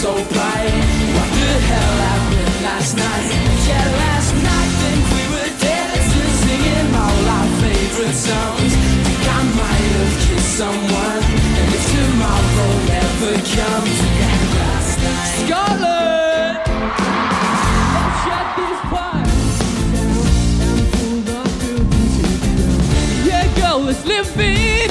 so bright. What the hell happened last night? Yeah, last night then we were dancing, singing all our favorite songs. Think I might have kissed someone, and if tomorrow never comes, yeah, last night. Scotland, let's shut this pipe. Yeah, go, let's live it.